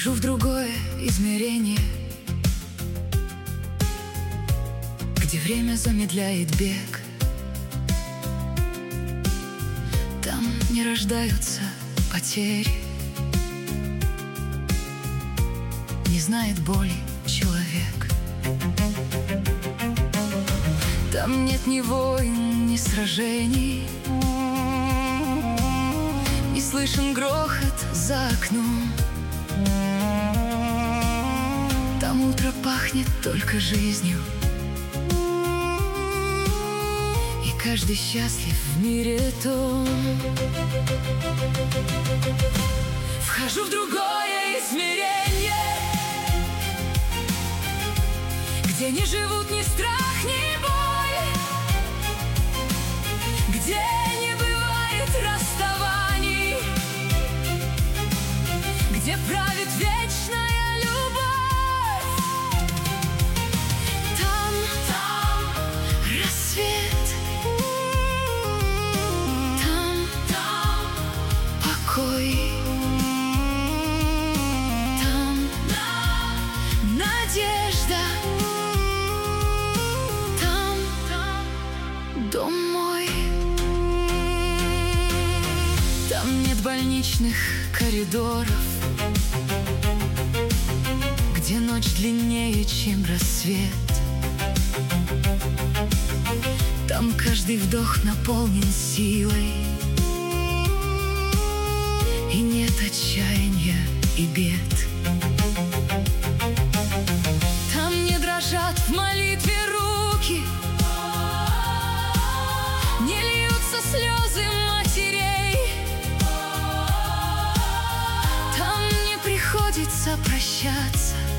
Вхожу в другое измерение, где время замедляет бег. Там не рождаются потери, не знает боли человек. Там нет ни войн, ни сражений, не слышен грохот за окном. Там утро пахнет только жизнью, и каждый счастлив в мире том. Вхожу в другое измерение, где не живут ни страх, ни боль, где не бывает расставаний, где правит вечная любовь. Там рассвет, там покой, там надежда, там дом мой. Там нет больничных коридоров, где ночь длиннее, чем рассвет. Там каждый вдох наполнен силой, и нет отчаяния и бед. Там не дрожат в молитве руки, не льются слезы матерей. Там не приходится прощаться,